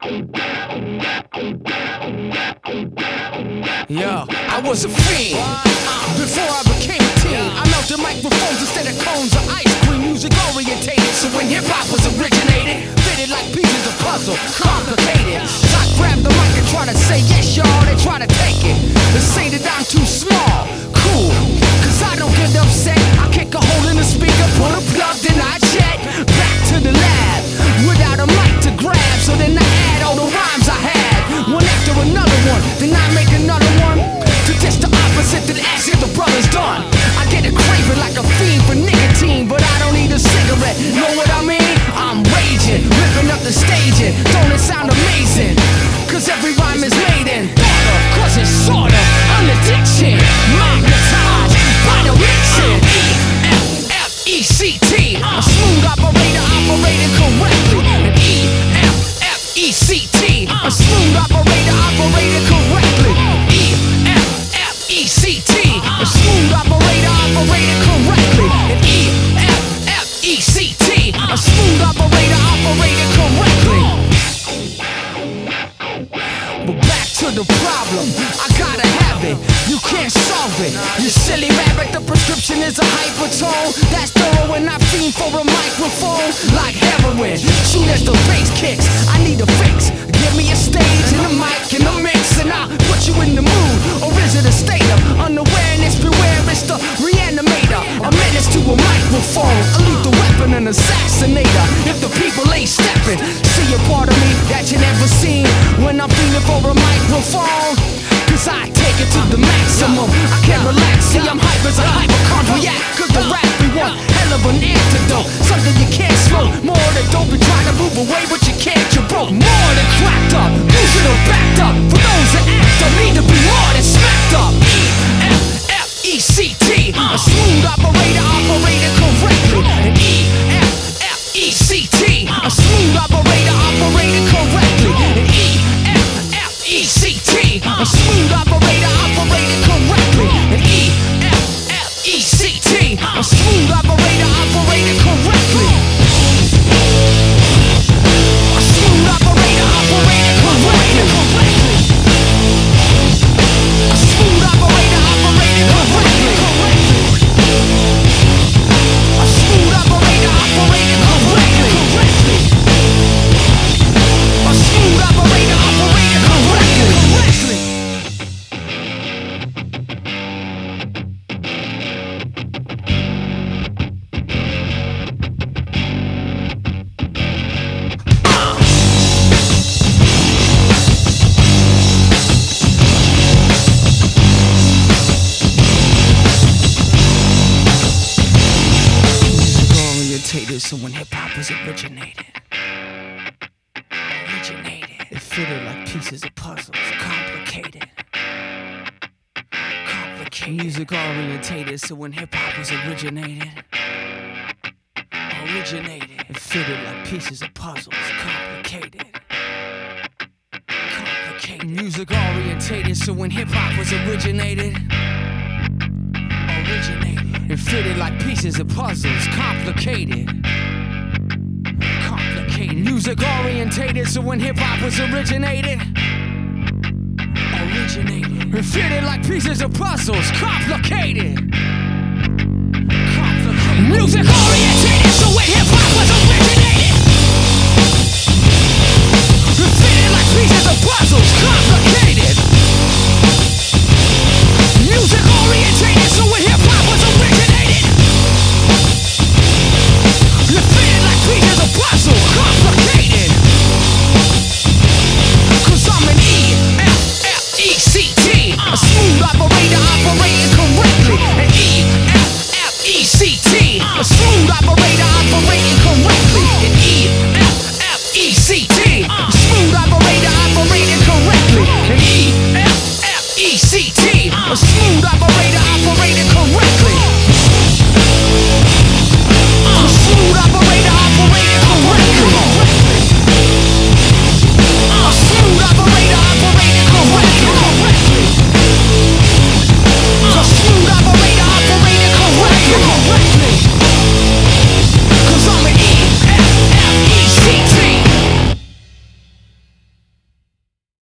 Yo, I was a fiend before I became a teen. I melted microphones instead of cones of ice cream. Music orientated, so when hip hop was originated, fitted like pieces of puzzle, complicated. So I grabbed the mic and try to say yes, y'all. They try to take it. They say that I'm too small, cool. Cause I don't get upset. I kick a hole in the speaker, put a plug, then I jet back to the lab without a mic to grab. So then I add all the rhymes I had, one after another one. Then I make another one to test the opposite that ask if the brother's done. I get a craving like a fiend for nicotine, but I don't need a cigarette. Know what I mean? I'm raging, ripping up the staging. Don't it sound amazing? Cause every rhyme is made in thought of, cause it's sorta an addiction. Magnetized by the mixing. E-F-F-E-C-T. A smooth operator operating correctly. And E-F-F-E-C-T. A smooth operator operating correctly. E-F-F-E-C-T. A smooth operator operating correctly. And E-F-F-E-C-T. A smooth operator operating correctly. But back to the problem, I gotta have it. You can't solve it. You silly rabbit, the prescription is a hypertone. That's thorough and I fiend for a microphone like heroin. Soon as the bass kicks, I need a fix. Give me a stage and a mic and a mix, and I'll put you in the mood. Or is it a state of unawareness? Beware, it's the reanimator. A menace to a microphone, a lethal weapon, an assassinator. If the people ain't stepping, see a part of me that you never seen when I'm feeling for a microphone. Cause I take it to the maximum. I can't relax, see I'm hype as a hypochondriac. Cause the rap we want, hell of an antidote. Something you can't smoke, more than dope. You try to move away but you can't, you're broke. More than cracked up, delusional backed up. For those that act up, need to be more than smacked up. E-F-F-E-C-T. A smooth operator operating correctly. And E-F-F-E-C-T. A smooth operator operating correctly. And E-F-F-E-C-T. A smooth operator operating correctly. And E-F-F-E-C-T. A smooth operator operating correctly. A smooth operator operating correctly. A smooth operator operating correctly. A smooth operator operating correctly. A smooth operator operating correctly. So when hip-hop was originated, it fitted like pieces of puzzles, complicated. Music orientated, so when hip-hop was originated, it fitted like pieces of puzzles, complicated. Music orientated, so when hip-hop was originated, it fitted like pieces of puzzles, complicated. Music orientated, so when hip-hop was originated, it fitted like pieces of puzzles, complicated. Music orientated, so when hip-hop was originated.